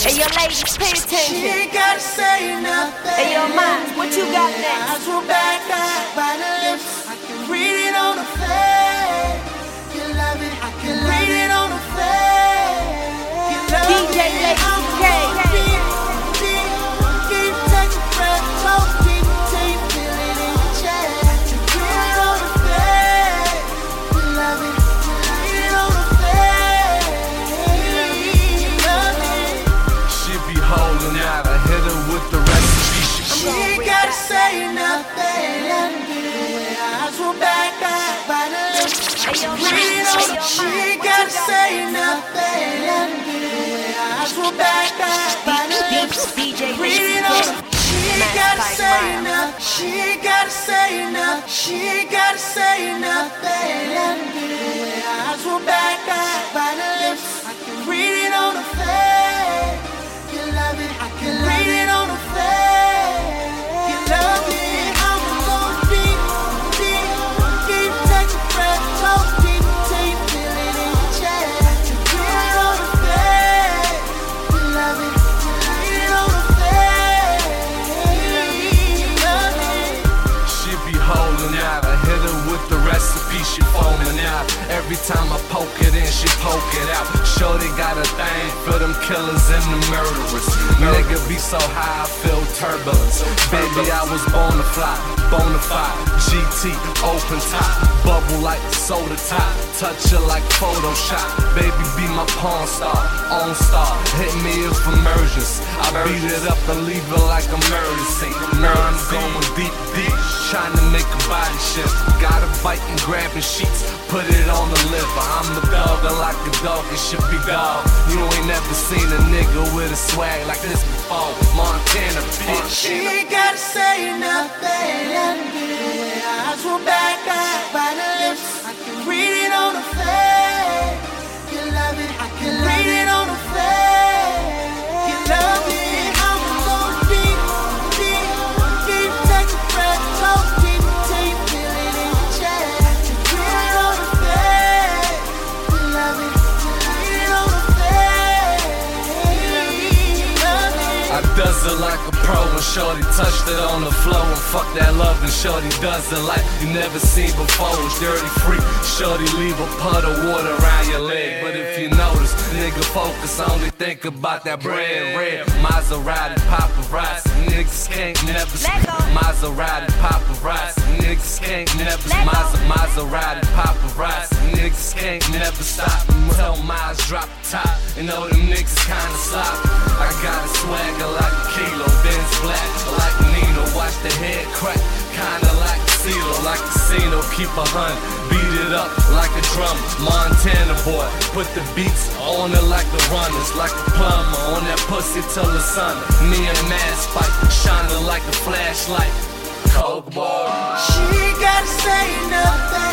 Hey, yo, ladies, pay attention. She ain't gotta say nothing. Hey, yo, Miles, what you got next? Eyes roll back by the lips. I can read it on her face. You love it. I can read it on her face. You love DJ it. Lazy K. Keep taking breath. So deep, deep, feel it in your chest. I can read it on her face. You love it. You read it on her face. You love it. She be holding out. I hit her with the recipe. She ain't gotta say nothing. Eyes roll back by the lips. She ain't gotta say nothing. Eyes roll back by the lips. DJ Lazy K. She ain't gotta say nothing. She ain't gotta say nothing. She ain't gotta say nothing. Eyes roll back by the lips. I can read it on her face. You love it. I can read it on her face. You love it. I'm going deep, deep, keep taking breath. So deep, deep, feel it in your chest. I can read it on her face. You love it. You read it on her face. You love it. She be holding out. I hit her with the recipe. She foaming out. Every time I poke it in, she poke it out. Shorty got a thing for them killers and the murderers. Nigga be so high, I feel turbulence. Baby, I was born to fly, bonafide. GT, open top, bubble like soda top. Touch her like Photoshop. Baby, be my pawn star, on star. Hit me if emergence. I beat it up and leave it like a murder scene. Now I'm going deep, deep, trying to make a body shift. Got a bite and grabbing sheets, put it on the liver. I'm the dogger like a dog, it should be dog. You ain't never seen a nigga with a swag like this before. Montana, bitch. She ain't gotta say nothing. Eyes roll back by the lips. I can read it on her face. You love it. I can read it on her face. You love it. I'm going deep, deep, keep taking breath. So deep, deep, feel it in your chest. I can read it on her face. You love it. You read it on her face. You love it. I does it like a pro and shorty touched it on the floor. And fuck that love and shorty does it like you never seen before. It's dirty free, shorty leave a puddle of water around your leg. But if you notice, nigga focus, only think about that bread. Red Maserati, paparazzi, niggas can't never stop. Maserati, paparazzi, niggas can't never stop. Maserati, paparazzi, niggas can't never stop. Tell Miles drop the top, and know them niggas kinda sloppy. I got a swagger like a kilo, Benz black like Nino. Watch the head crack, kinda like a CeeLo, like casino. Keep a hunt, beat it up like a drum. Montana boy, put the beats on it like the runners, like a plumber on that pussy till the sun. Neon mask fight, shining like a flashlight. Coke boy. She ain't gotta say nothing.